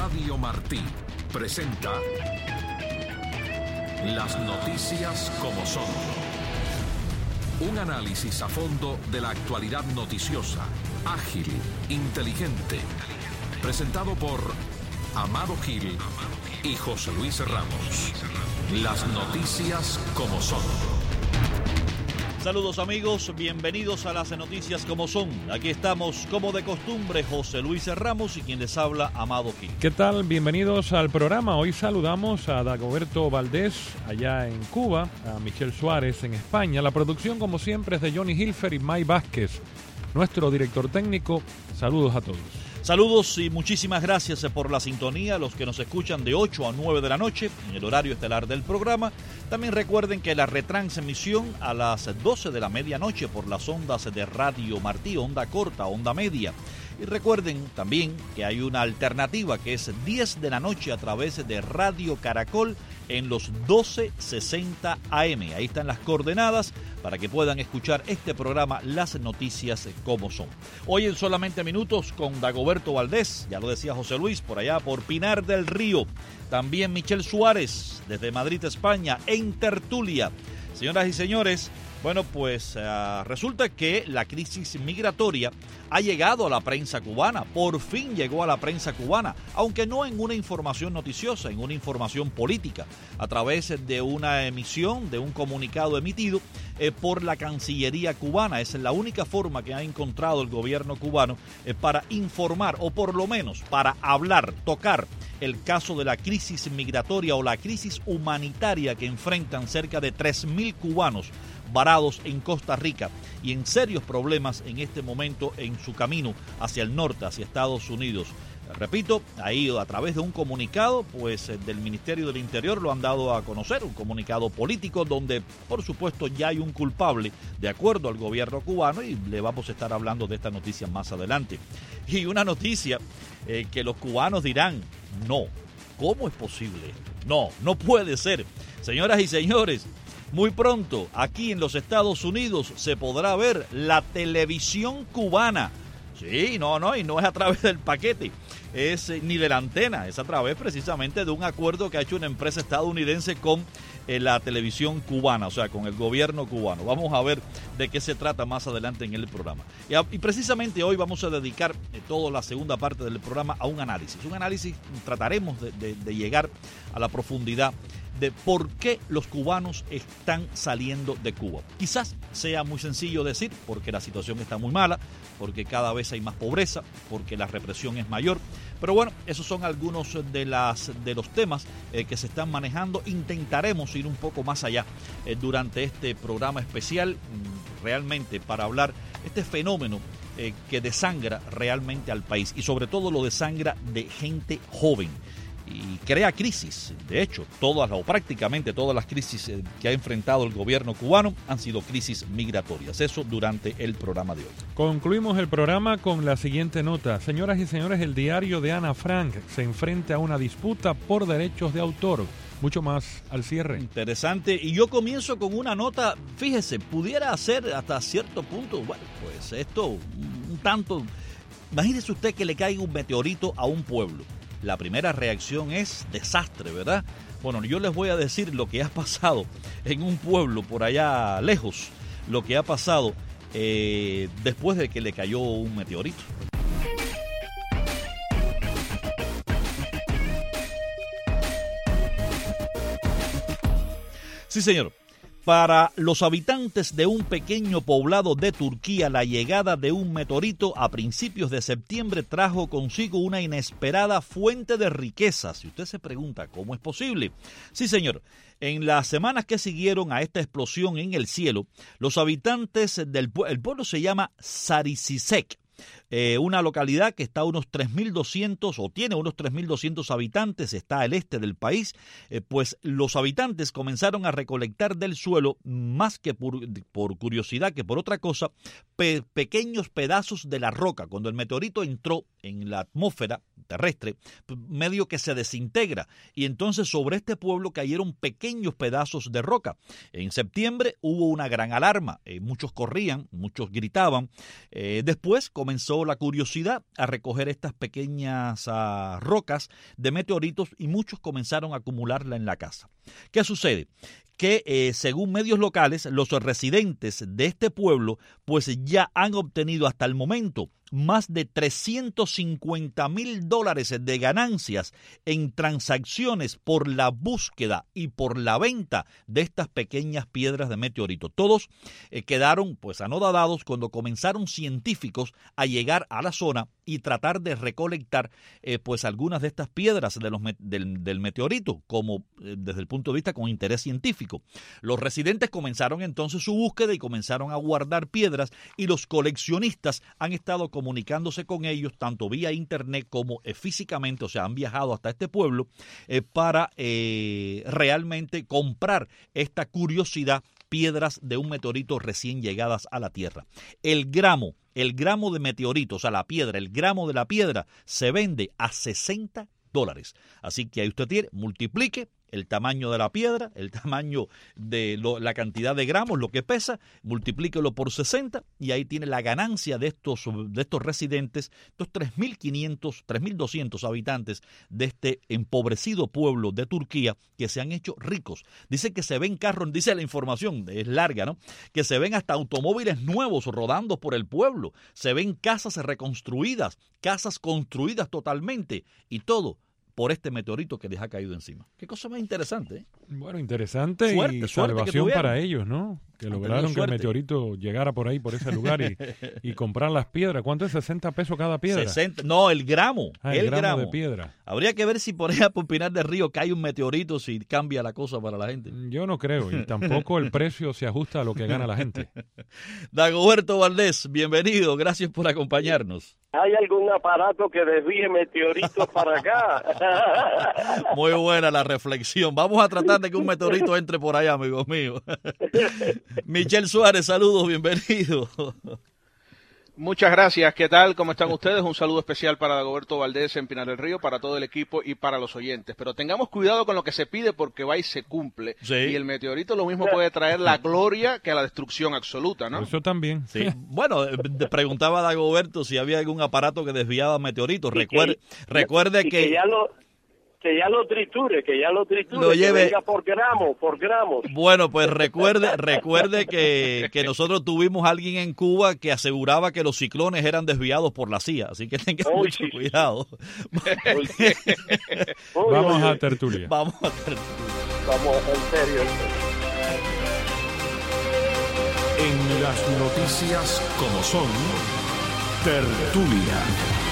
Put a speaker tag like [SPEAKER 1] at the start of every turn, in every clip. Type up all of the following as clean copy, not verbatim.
[SPEAKER 1] Radio Martí presenta Las noticias como son. Un análisis a fondo de la actualidad noticiosa, ágil, inteligente. Presentado por Amado Gil y José Luis Ramos. Las noticias como son.
[SPEAKER 2] Saludos amigos, bienvenidos a las noticias como son. Aquí estamos como de costumbre, José Luis Ramos y quien les habla, Amado Gil.
[SPEAKER 3] ¿Qué tal? Bienvenidos al programa. Hoy saludamos a Dagoberto Valdés allá en Cuba, a Michelle Suárez en España. La producción como siempre es de Johnny Hilfer y May Vázquez, nuestro director técnico. Saludos a todos.
[SPEAKER 2] Saludos y muchísimas gracias por la sintonía, los que nos escuchan de 8 a 9 de la noche en el horario estelar del programa. También recuerden que la retransmisión a las 12 de la medianoche por las ondas de Radio Martí, onda corta, onda media. Y recuerden también que hay una alternativa que es 10 de la noche a través de Radio Caracol en los 12:60 AM. Ahí están las coordenadas para que puedan escuchar este programa, Las Noticias como son. Hoy en solamente minutos con Dagoberto Valdés, ya lo decía José Luis, por allá por Pinar del Río. También Michelle Suárez desde Madrid, España, en tertulia. Señoras y señores, bueno, pues resulta que la crisis migratoria ha llegado a la prensa cubana, por fin llegó a la prensa cubana, aunque no en una información noticiosa, en una información política, a través de una emisión, de un comunicado emitido por la Cancillería cubana. Es la única forma que ha encontrado el gobierno cubano para informar, o por lo menos para hablar, tocar el caso de la crisis migratoria o la crisis humanitaria que enfrentan cerca de 3.000 cubanos varados en Costa Rica y en serios problemas en este momento en su camino hacia el norte, hacia Estados Unidos. Repito, ahí a través de un comunicado pues del Ministerio del Interior lo han dado a conocer, un comunicado político donde por supuesto ya hay un culpable de acuerdo al gobierno cubano, y le vamos a estar hablando de esta noticia más adelante. Y una noticia que los cubanos dirán, no, ¿cómo es posible? No puede ser. Señoras y señores, muy pronto aquí en los Estados Unidos se podrá ver la televisión cubana. Sí, y no es a través del paquete, ni de la antena, es a través precisamente de un acuerdo que ha hecho una empresa estadounidense con la televisión cubana, o sea, con el gobierno cubano. Vamos a ver de qué se trata más adelante en el programa. Y precisamente hoy vamos a dedicar toda la segunda parte del programa a un análisis. Trataremos de llegar a la profundidad de por qué los cubanos están saliendo de Cuba. Quizás sea muy sencillo decir, porque la situación está muy mala, porque cada vez hay más pobreza, porque la represión es mayor. Pero bueno, esos son algunos de los temas que se están manejando. Intentaremos ir un poco más allá durante este programa especial, realmente para hablar este fenómeno que desangra realmente al país, y sobre todo lo desangra de gente joven. Y crea crisis. De hecho, todas o prácticamente todas las crisis que ha enfrentado el gobierno cubano han sido crisis migratorias. Eso durante el programa de hoy.
[SPEAKER 3] Concluimos el programa con la siguiente nota. Señoras y señores, el diario de Ana Frank se enfrenta a una disputa por derechos de autor. Mucho más al cierre.
[SPEAKER 2] Interesante. Y yo comienzo con una nota, fíjese, pudiera ser hasta cierto punto, bueno, pues esto un tanto. Imagínese usted que le caiga un meteorito a un pueblo. La primera reacción es desastre, ¿verdad? Bueno, yo les voy a decir lo que ha pasado en un pueblo por allá lejos, lo que ha pasado después de que le cayó un meteorito. Sí, señor. Para los habitantes de un pequeño poblado de Turquía, la llegada de un meteorito a principios de septiembre trajo consigo una inesperada fuente de riquezas. Y usted se pregunta, ¿cómo es posible? Sí, señor. En las semanas que siguieron a esta explosión en el cielo, los habitantes el pueblo se llama Sarisisek. Una localidad que está a unos 3.200 o tiene unos 3.200 habitantes, está al este del país, pues los habitantes comenzaron a recolectar del suelo, más que por curiosidad que por otra cosa, pequeños pedazos de la roca. Cuando el meteorito entró en la atmósfera terrestre, medio que se desintegra, y entonces sobre este pueblo cayeron pequeños pedazos de roca. En septiembre hubo una gran alarma, muchos corrían, muchos gritaban, después comenzaron comenzó la curiosidad a recoger estas pequeñas rocas de meteoritos y muchos comenzaron a acumularla en la casa. ¿Qué sucede? Que según medios locales, los residentes de este pueblo pues ya han obtenido hasta el momento más de $350,000 de ganancias en transacciones por la búsqueda y por la venta de estas pequeñas piedras de meteorito. Todos quedaron pues anodadados cuando comenzaron científicos a llegar a la zona y tratar de recolectar pues algunas de estas piedras del meteorito, como desde el punto de vista con interés científico. Los residentes comenzaron entonces su búsqueda y comenzaron a guardar piedras, y los coleccionistas han estado comunicándose con ellos tanto vía internet como físicamente, o sea, han viajado hasta este pueblo para realmente comprar esta curiosidad, piedras de un meteorito recién llegadas a la Tierra. El gramo de meteorito, o sea, la piedra, el gramo de la piedra se vende a $60. Así que ahí usted tiene, multiplique el tamaño de la piedra, el tamaño de la cantidad de gramos, lo que pesa, multiplíquelo por 60 y ahí tiene la ganancia de estos residentes, estos 3.200 habitantes de este empobrecido pueblo de Turquía que se han hecho ricos. Dice que se ven carros, dice la información, es larga, ¿no? Que se ven hasta automóviles nuevos rodando por el pueblo, se ven casas reconstruidas, casas construidas totalmente y todo por este meteorito que les ha caído encima. Qué cosa más interesante, ¿eh?
[SPEAKER 3] Bueno, interesante,
[SPEAKER 2] suerte,
[SPEAKER 3] y salvación para ellos, ¿no? Que lograron que el meteorito llegara por ahí, por ese lugar y comprar las piedras. ¿Cuánto es? $60 cada piedra.
[SPEAKER 2] 60, no, el gramo.
[SPEAKER 3] El gramo de piedra.
[SPEAKER 2] Habría que ver si por allá por Pinar del Río cae un meteorito, si cambia la cosa para la gente.
[SPEAKER 3] Yo no creo, y tampoco el precio se ajusta a lo que gana la gente.
[SPEAKER 2] Dagoberto Valdés, bienvenido, gracias por acompañarnos.
[SPEAKER 4] ¿Hay algún aparato que desvíe meteoritos para acá?
[SPEAKER 2] Muy buena la reflexión. Vamos a tratar de que un meteorito entre por allá, amigos míos. Michel Suárez, saludos, bienvenido.
[SPEAKER 5] Muchas gracias. ¿Qué tal? ¿Cómo están ustedes? Un saludo especial para Dagoberto Valdés en Pinar del Río, para todo el equipo y para los oyentes. Pero tengamos cuidado con lo que se pide porque va y se cumple.
[SPEAKER 2] Sí.
[SPEAKER 5] Y el meteorito lo mismo puede traer la gloria que la destrucción absoluta, ¿no?
[SPEAKER 3] Eso también.
[SPEAKER 2] Sí. Bueno, preguntaba a Dagoberto si había algún aparato que desviaba meteoritos. Recuerde que
[SPEAKER 4] ya lo triture,
[SPEAKER 2] lo lleve,
[SPEAKER 4] que venga por gramos.
[SPEAKER 2] Bueno, pues recuerde que nosotros tuvimos a alguien en Cuba que aseguraba que los ciclones eran desviados por la CIA, así que tenga mucho cuidado.
[SPEAKER 3] Vamos a tertulia.
[SPEAKER 4] Vamos, en serio.
[SPEAKER 1] En las noticias como son, tertulia.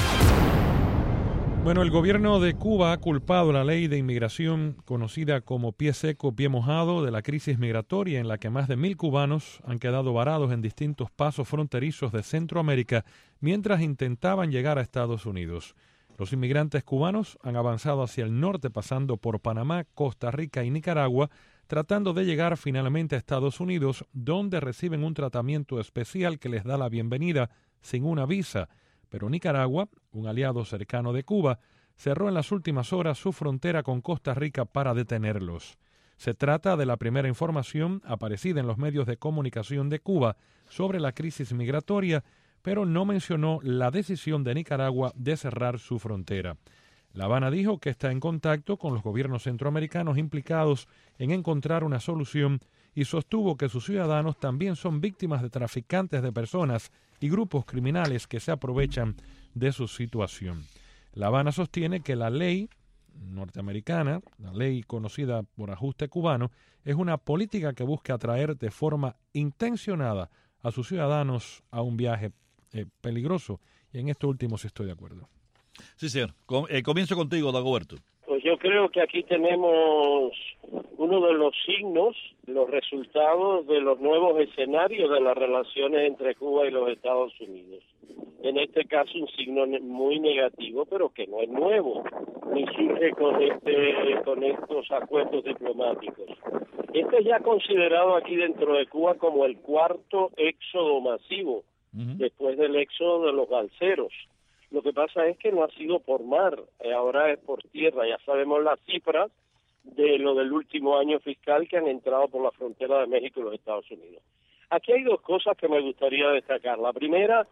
[SPEAKER 3] Bueno, el gobierno de Cuba ha culpado la ley de inmigración conocida como pie seco, pie mojado de la crisis migratoria en la que más de 1.000 cubanos han quedado varados en distintos pasos fronterizos de Centroamérica mientras intentaban llegar a Estados Unidos. Los inmigrantes cubanos han avanzado hacia el norte pasando por Panamá, Costa Rica y Nicaragua, tratando de llegar finalmente a Estados Unidos, donde reciben un tratamiento especial que les da la bienvenida sin una visa. Pero Nicaragua, un aliado cercano de Cuba, cerró en las últimas horas su frontera con Costa Rica para detenerlos. Se trata de la primera información aparecida en los medios de comunicación de Cuba sobre la crisis migratoria, pero no mencionó la decisión de Nicaragua de cerrar su frontera. La Habana dijo que está en contacto con los gobiernos centroamericanos implicados en encontrar una solución y sostuvo que sus ciudadanos también son víctimas de traficantes de personas y grupos criminales que se aprovechan de su situación. La Habana sostiene que la ley norteamericana, la ley conocida por ajuste cubano, es una política que busca atraer de forma intencionada a sus ciudadanos a un viaje peligroso. Y en esto último sí estoy de acuerdo.
[SPEAKER 2] Sí, señor. Comienzo contigo, Dagoberto.
[SPEAKER 4] Pues yo creo que aquí tenemos uno de los signos, los resultados de los nuevos escenarios de las relaciones entre Cuba y los Estados Unidos. En este caso un signo muy negativo, pero que no es nuevo, ni surge con estos acuerdos diplomáticos. Este es ya considerado aquí dentro de Cuba como el cuarto éxodo masivo, después del éxodo de los balseros. Lo que pasa es que no ha sido por mar, ahora es por tierra. Ya sabemos las cifras de lo del último año fiscal que han entrado por la frontera de México y los Estados Unidos. Aquí hay dos cosas que me gustaría destacar. La primera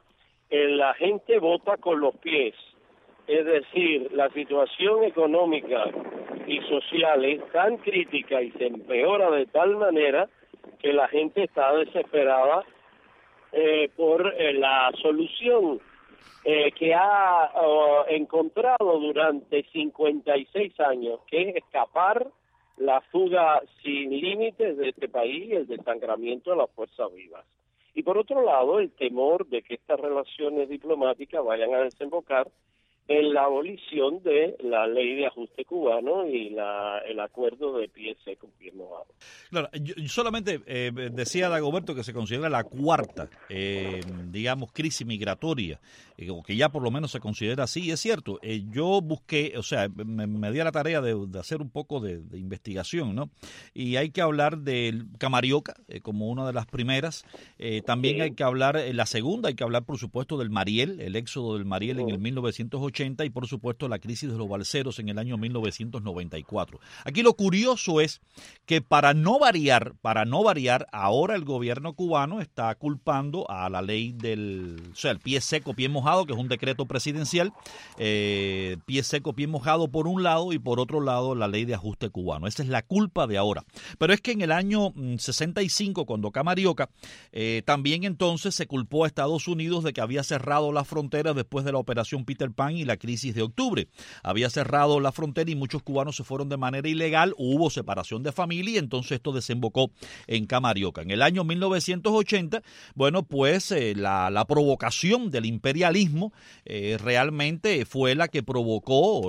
[SPEAKER 4] la gente vota con los pies. Es decir, la situación económica y social es tan crítica y se empeora de tal manera que la gente está desesperada por la solución que ha encontrado durante 56 años, que es escapar la fuga sin límites de este país y el desangramiento de las fuerzas vivas. Y por otro lado, el temor de que estas relaciones diplomáticas vayan a desembocar en la abolición de la ley de ajuste cubano y el acuerdo de pie seco, pie mojado.
[SPEAKER 2] Claro, yo solamente decía Dagoberto que se considera la cuarta, digamos, crisis migratoria, o que ya por lo menos se considera así, y es cierto. Yo busqué, o sea, me di a la tarea de hacer un poco de investigación, ¿no? Y hay que hablar del Camarioca como una de las primeras, también sí. Hay que hablar, la segunda, hay que hablar por supuesto del Mariel, el éxodo del Mariel en el 1980, y por supuesto la crisis de los balseros en el año 1994. Aquí lo curioso es que para no variar, ahora el gobierno cubano está culpando a la ley del, o sea, el pie seco, pie mojado, que es un decreto presidencial, pie seco, pie mojado por un lado y por otro lado la ley de ajuste cubano. Esa es la culpa de ahora. Pero es que en el año 65, cuando Camarioca, también entonces se culpó a Estados Unidos de que había cerrado las fronteras después de la operación Peter Pan y la crisis de octubre. Había cerrado la frontera y muchos cubanos se fueron de manera ilegal, hubo separación de familia y entonces esto desembocó en Camarioca. En el año 1980, bueno, pues la provocación del imperialismo realmente fue la que provocó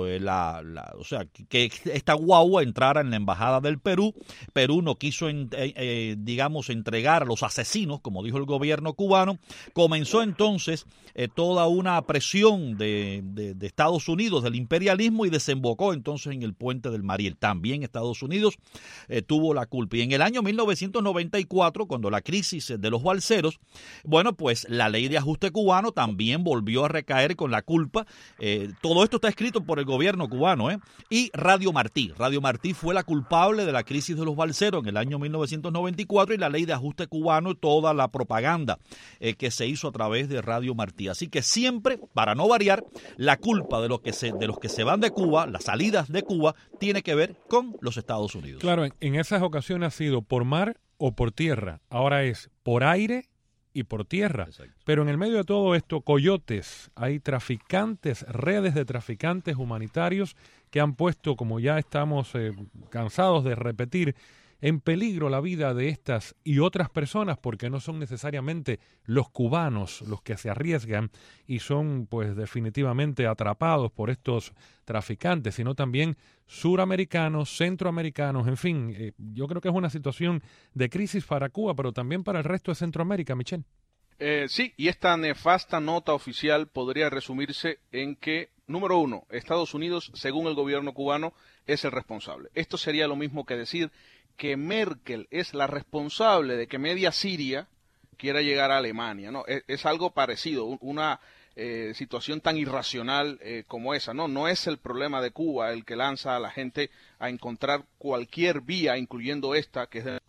[SPEAKER 2] o sea, que esta guagua entrara en la embajada del Perú. Perú no quiso, digamos, entregar a los asesinos, como dijo el gobierno cubano. Comenzó entonces toda una presión de Estados Unidos, del imperialismo, y desembocó entonces en el puente del Mariel. También Estados Unidos tuvo la culpa. Y en el año 1994, cuando la crisis de los balseros, bueno, pues la ley de ajuste cubano también volvió a recaer con la culpa. Todo esto está escrito por el gobierno cubano, y Radio Martí. Radio Martí fue la culpable de la crisis de los balseros en el año 1994 y la ley de ajuste cubano y toda la propaganda que se hizo a través de Radio Martí. Así que siempre, para no variar, la culpa de los que se van de Cuba, las salidas de Cuba, tiene que ver con los Estados Unidos.
[SPEAKER 3] Claro, en esas ocasiones ha sido por mar o por tierra. Ahora es por aire y por tierra. Exacto. Pero en el medio de todo esto, coyotes, hay traficantes, redes de traficantes humanitarios que han puesto, como ya estamos cansados de repetir, en peligro la vida de estas y otras personas, porque no son necesariamente los cubanos los que se arriesgan y son pues definitivamente atrapados por estos traficantes, sino también suramericanos, centroamericanos, en fin, yo creo que es una situación de crisis para Cuba, pero también para el resto de Centroamérica, Michel.
[SPEAKER 5] Sí, y esta nefasta nota oficial podría resumirse en que, número uno, Estados Unidos, según el gobierno cubano, es el responsable. Esto sería lo mismo que decir que Merkel es la responsable de que media Siria quiera llegar a Alemania, ¿no? Es algo parecido, una situación tan irracional como esa, ¿no? No es el problema de Cuba el que lanza a la gente a encontrar cualquier vía, incluyendo esta, que es de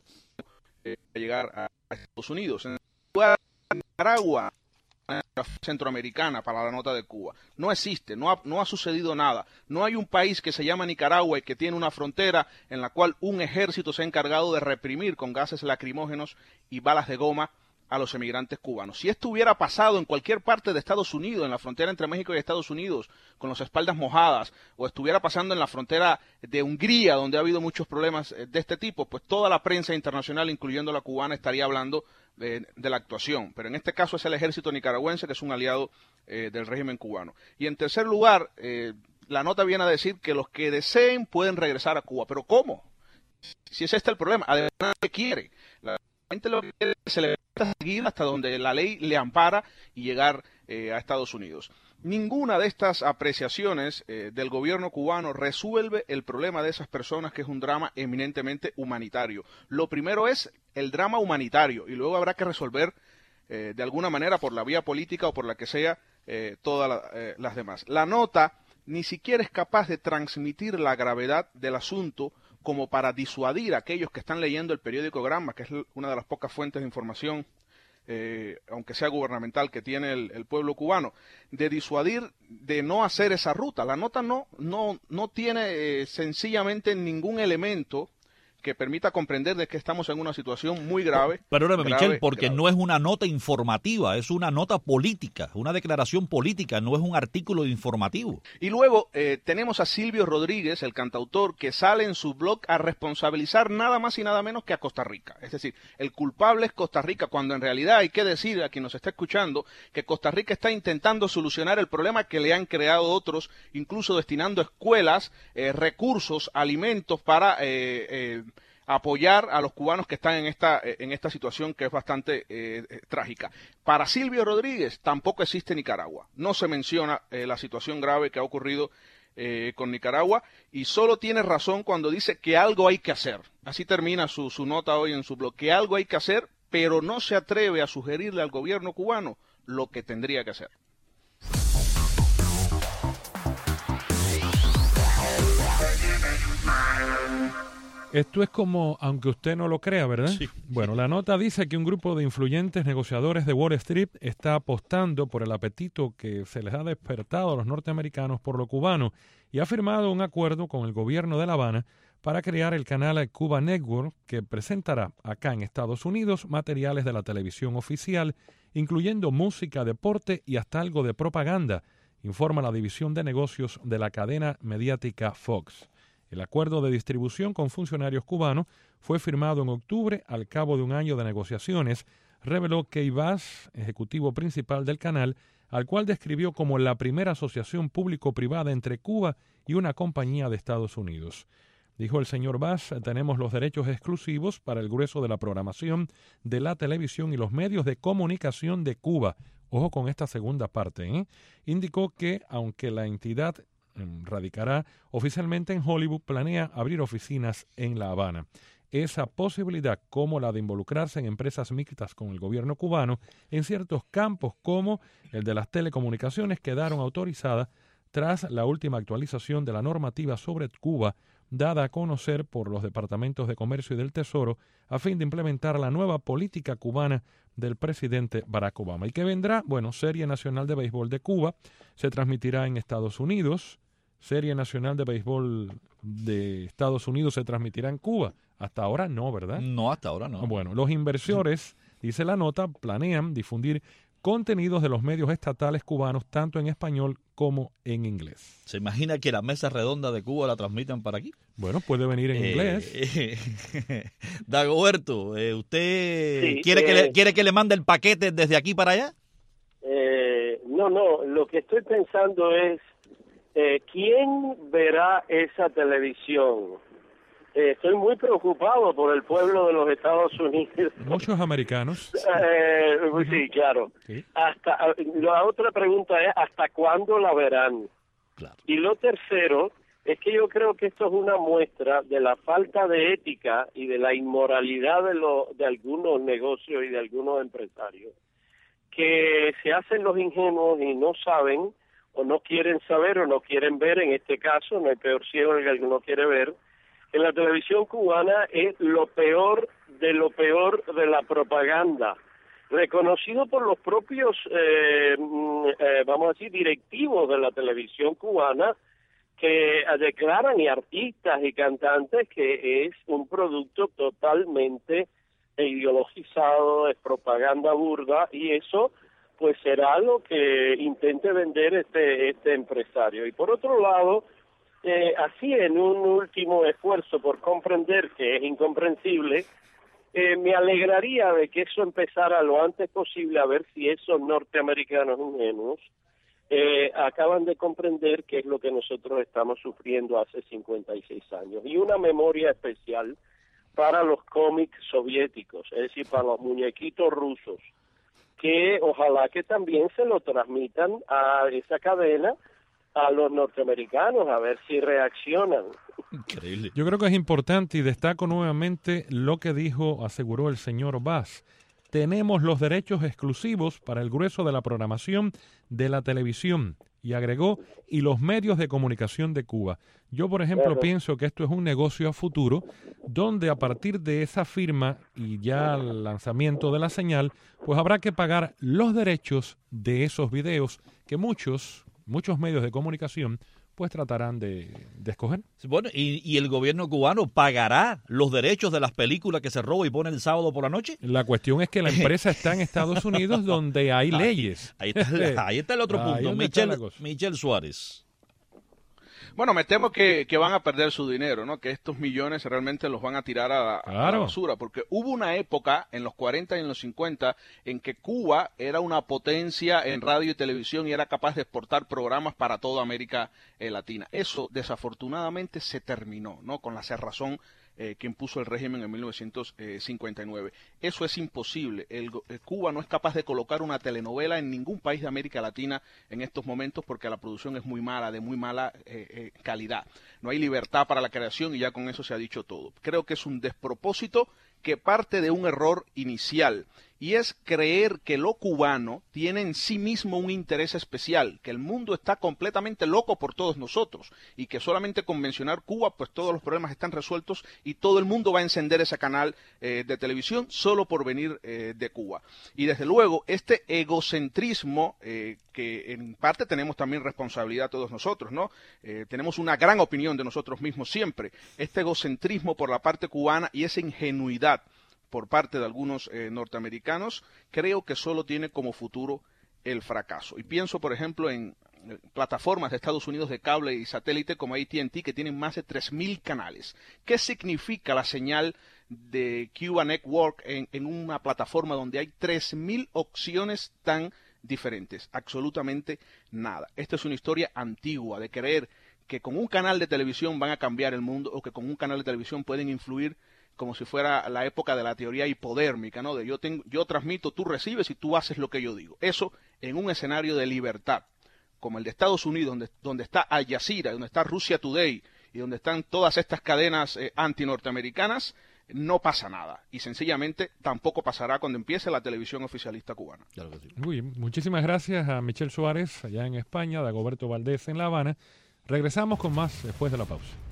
[SPEAKER 5] llegar a Estados Unidos. En Nicaragua, centroamericana para la nota de Cuba. No existe, no ha sucedido nada. No hay un país que se llama Nicaragua y que tiene una frontera en la cual un ejército se ha encargado de reprimir con gases lacrimógenos y balas de goma a los emigrantes cubanos. Si esto hubiera pasado en cualquier parte de Estados Unidos, en la frontera entre México y Estados Unidos, con las espaldas mojadas, o estuviera pasando en la frontera de Hungría, donde ha habido muchos problemas de este tipo, pues toda la prensa internacional, incluyendo la cubana, estaría hablando de la actuación. Pero en este caso es el ejército nicaragüense, que es un aliado del régimen cubano. Y en tercer lugar, la nota viene a decir que los que deseen pueden regresar a Cuba. ¿Pero cómo? Si es este el problema, además, ¿qué quiere? La gente lo que quiere es seguir hasta donde la ley le ampara y llegar a Estados Unidos. Ninguna de estas apreciaciones del gobierno cubano resuelve el problema de esas personas, que es un drama eminentemente humanitario. Lo primero es el drama humanitario y luego habrá que resolver de alguna manera, por la vía política o por la que sea, todas las demás. La nota ni siquiera es capaz de transmitir la gravedad del asunto como para disuadir a aquellos que están leyendo el periódico Granma, que es una de las pocas fuentes de información aunque sea gubernamental, que tiene el pueblo cubano, de disuadir de no hacer esa ruta. La nota no tiene sencillamente ningún elemento que permita comprender de que estamos en una situación muy grave.
[SPEAKER 2] Perdóname, Michel, porque
[SPEAKER 5] grave.
[SPEAKER 2] no es una nota informativa, es una nota política, una declaración política, no es un artículo informativo.
[SPEAKER 5] Y luego tenemos a Silvio Rodríguez, el cantautor, que sale en su blog a responsabilizar nada más y nada menos que a Costa Rica. Es decir, el culpable es Costa Rica, cuando en realidad hay que decir a quien nos está escuchando que Costa Rica está intentando solucionar el problema que le han creado otros, incluso destinando escuelas, recursos, alimentos para apoyar a los cubanos que están en esta situación que es bastante trágica. Para Silvio Rodríguez tampoco existe Nicaragua. No se menciona la situación grave que ha ocurrido con Nicaragua, y solo tiene razón cuando dice que algo hay que hacer. Así termina su nota hoy en su blog, que algo hay que hacer, pero no se atreve a sugerirle al gobierno cubano lo que tendría que hacer.
[SPEAKER 3] Esto es como, aunque usted no lo crea, ¿verdad?
[SPEAKER 2] Sí.
[SPEAKER 3] Bueno, la nota dice que un grupo de influyentes negociadores de Wall Street está apostando por el apetito que se les ha despertado a los norteamericanos por lo cubano y ha firmado un acuerdo con el gobierno de La Habana para crear el canal Cuba Network, que presentará acá en Estados Unidos materiales de la televisión oficial, incluyendo música, deporte y hasta algo de propaganda, informa la división de negocios de la cadena mediática Fox. El acuerdo de distribución con funcionarios cubanos fue firmado en octubre al cabo de un año de negociaciones, reveló Kay Bass, ejecutivo principal del canal, al cual describió como la primera asociación público-privada entre Cuba y una compañía de Estados Unidos. Dijo el señor Bass, tenemos los derechos exclusivos para el grueso de la programación de la televisión y los medios de comunicación de Cuba. Ojo con esta segunda parte, ¿eh? Indicó que, aunque la entidad radicará oficialmente en Hollywood, planea abrir oficinas en La Habana. Esa posibilidad, como la de involucrarse en empresas mixtas con el gobierno cubano en ciertos campos como el de las telecomunicaciones, quedaron autorizadas tras la última actualización de la normativa sobre Cuba dada a conocer por los departamentos de Comercio y del Tesoro a fin de implementar la nueva política cubana del presidente Barack Obama. ¿Y qué vendrá? Bueno, Serie Nacional de Béisbol de Cuba se transmitirá en Estados Unidos. Serie Nacional de Béisbol de Estados Unidos se transmitirá en Cuba. Hasta ahora no, ¿verdad?
[SPEAKER 2] No, hasta ahora no.
[SPEAKER 3] Bueno, los inversores, dice la nota, planean difundir contenidos de los medios estatales cubanos tanto en español como en inglés.
[SPEAKER 2] ¿Se imagina que la mesa redonda de Cuba la transmitan para aquí?
[SPEAKER 3] Bueno, puede venir en inglés.
[SPEAKER 2] Dagoberto, ¿usted
[SPEAKER 4] Sí,
[SPEAKER 2] quiere que le mande el paquete desde aquí para allá?
[SPEAKER 4] No, lo que estoy pensando es ¿quién verá esa televisión? Estoy muy preocupado por el pueblo de los Estados Unidos.
[SPEAKER 3] Muchos americanos.
[SPEAKER 4] Sí, claro.
[SPEAKER 3] Sí.
[SPEAKER 4] La otra pregunta es, ¿hasta cuándo la verán?
[SPEAKER 2] Claro.
[SPEAKER 4] Y lo tercero es que yo creo que esto es una muestra de la falta de ética y de la inmoralidad de algunos negocios y de algunos empresarios, que se hacen los ingenuos y no saben, o no quieren saber, o no quieren ver, en este caso, no hay peor ciego que el que no quiere ver, que la televisión cubana es lo peor de la propaganda, reconocido por los propios, vamos a decir, directivos de la televisión cubana, que declaran, y artistas y cantantes, que es un producto totalmente ideologizado, es propaganda burda, y eso pues será lo que intente vender este empresario. Y por otro lado, así en un último esfuerzo por comprender que es incomprensible, me alegraría de que eso empezara lo antes posible, a ver si esos norteamericanos ingenuos acaban de comprender qué es lo que nosotros estamos sufriendo hace 56 años. Y una memoria especial para los cómics soviéticos, es decir, para los muñequitos rusos, que ojalá que también se lo transmitan a esa cadena a los norteamericanos, a ver si reaccionan.
[SPEAKER 2] Increíble.
[SPEAKER 3] Yo creo que es importante y destaco nuevamente lo que aseguró el señor Bass. Tenemos los derechos exclusivos para el grueso de la programación de la televisión Y agregó, y los medios de comunicación de Cuba. Yo, por ejemplo, pienso que esto es un negocio a futuro, donde a partir de esa firma y ya el lanzamiento de la señal, pues habrá que pagar los derechos de esos videos que muchos medios de comunicación pues tratarán de escoger.
[SPEAKER 2] Bueno, ¿y el gobierno cubano pagará los derechos de las películas que se roba y pone el sábado por la noche?
[SPEAKER 3] La cuestión es que la empresa está en Estados Unidos, donde hay leyes.
[SPEAKER 2] Ahí está el otro punto. Michel Suárez.
[SPEAKER 5] Bueno, me temo que van a perder su dinero, ¿no? Que estos millones realmente los van a tirar a la basura, porque hubo una época en los 40 y en los 50 en que Cuba era una potencia en radio y televisión y era capaz de exportar programas para toda América Latina. Eso desafortunadamente se terminó, ¿no? Con la cerrazón que impuso el régimen en 1959. Eso es imposible. Cuba no es capaz de colocar una telenovela en ningún país de América Latina en estos momentos porque la producción es muy mala, de muy mala calidad. No hay libertad para la creación y ya con eso se ha dicho todo. Creo que es un despropósito que parte de un error inicial, y es creer que lo cubano tiene en sí mismo un interés especial, que el mundo está completamente loco por todos nosotros, y que solamente con mencionar Cuba, pues todos los problemas están resueltos y todo el mundo va a encender ese canal de televisión solo por venir de Cuba. Y desde luego, este egocentrismo, que en parte tenemos también responsabilidad todos nosotros, ¿no? Tenemos una gran opinión de nosotros mismos siempre. Este egocentrismo por la parte cubana y esa ingenuidad por parte de algunos norteamericanos, creo que solo tiene como futuro el fracaso. Y pienso, por ejemplo, en plataformas de Estados Unidos de cable y satélite como AT&T, que tienen más de 3.000 canales. ¿Qué significa la señal de Cuba Network en una plataforma donde hay 3.000 opciones tan diferentes? Absolutamente nada. Esta es una historia antigua de creer que con un canal de televisión van a cambiar el mundo o que con un canal de televisión pueden influir como si fuera la época de la teoría hipodérmica, ¿no? De yo transmito, tú recibes y tú haces lo que yo digo. Eso en un escenario de libertad, como el de Estados Unidos, donde está Al Jazeera, donde está Russia Today y donde están todas estas cadenas antinorteamericanas, no pasa nada. Y sencillamente tampoco pasará cuando empiece la televisión oficialista cubana.
[SPEAKER 2] Claro que sí.
[SPEAKER 3] Muy bien. Muchísimas gracias a Michel Suárez, allá en España, a Dagoberto Valdés en La Habana. Regresamos con más después de la pausa.